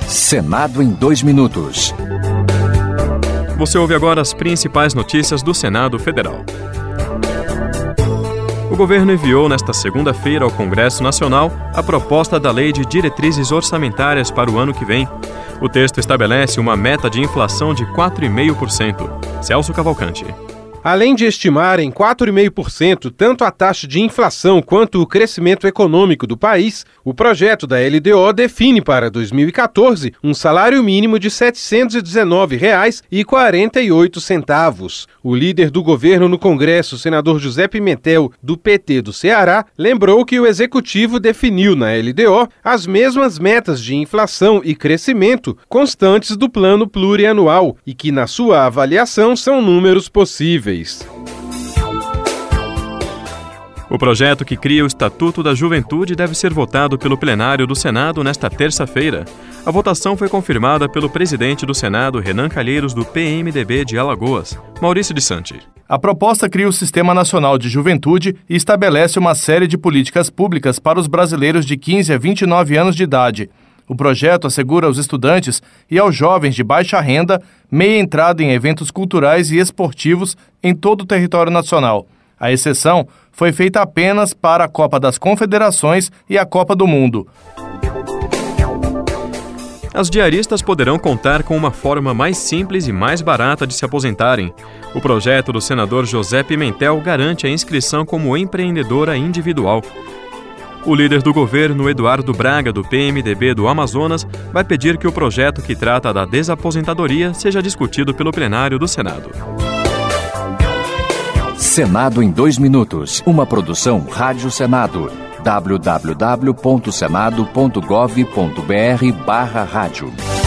Senado em 2 minutos. Você ouve agora as principais notícias do Senado Federal. O governo enviou nesta segunda-feira ao Congresso Nacional a proposta da Lei de Diretrizes Orçamentárias para o ano que vem. O texto estabelece uma meta de inflação de 4,5%. Celso Cavalcante. Além de estimar em 4,5% tanto a taxa de inflação quanto o crescimento econômico do país, o projeto da LDO define para 2014 um salário mínimo de R$ 719,48. O líder do governo no Congresso, senador José Pimentel, do PT do Ceará, lembrou que o executivo definiu na LDO as mesmas metas de inflação e crescimento constantes do plano plurianual e que, na sua avaliação, são números possíveis. O projeto que cria o Estatuto da Juventude deve ser votado pelo plenário do Senado nesta terça-feira. A votação foi confirmada pelo presidente do Senado, Renan Calheiros, do PMDB de Alagoas, Maurício de Santi. A proposta cria o Sistema Nacional de Juventude e estabelece uma série de políticas públicas para os brasileiros de 15 a 29 anos de idade. O projeto assegura aos estudantes e aos jovens de baixa renda meia entrada em eventos culturais e esportivos em todo o território nacional. A exceção foi feita apenas para a Copa das Confederações e a Copa do Mundo. As diaristas poderão contar com uma forma mais simples e mais barata de se aposentarem. O projeto do senador José Pimentel garante a inscrição como empreendedora individual. O líder do governo, Eduardo Braga, do PMDB do Amazonas, vai pedir que o projeto que trata da desaposentadoria seja discutido pelo plenário do Senado. Senado em 2 minutos. Uma produção Rádio Senado. www.senado.gov.br/rádio